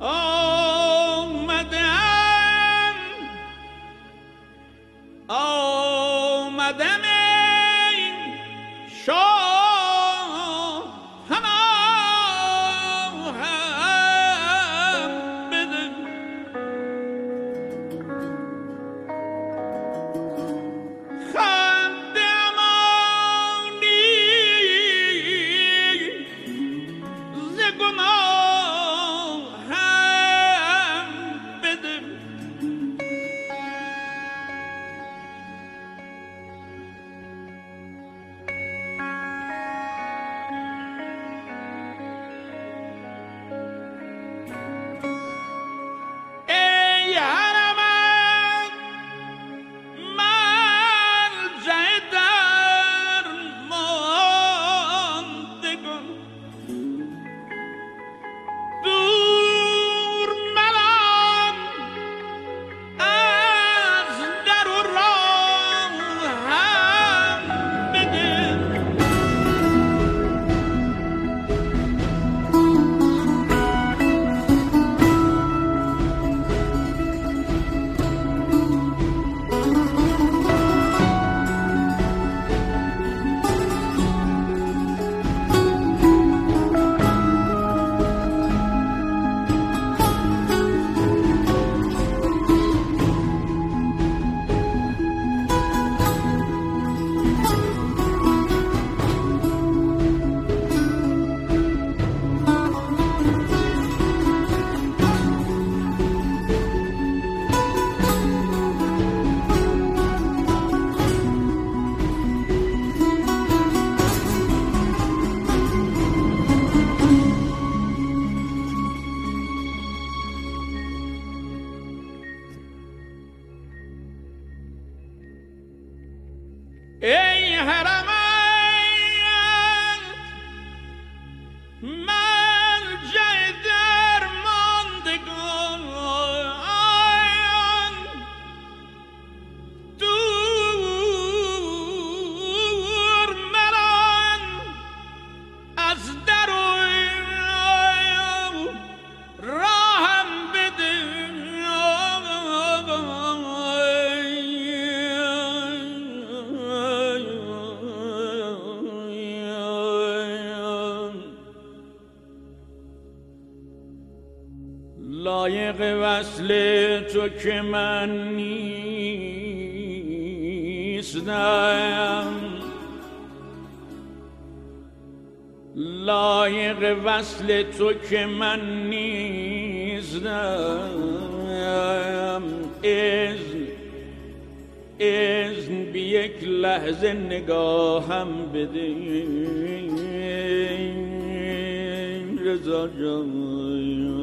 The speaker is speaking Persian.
آمدم این شاه هم بده خنده امانی ز گناه هم بده ای حرمت ملجأ درماندگان دور ملان از در و راه هم بده ای حرمت ملجأ درماندگان دور ملان از در و راهم بده لایق وصل تو که من نیستم لایق وصل تو که من نیستم اذن بی یک لحظه نگاهم بده رضا جان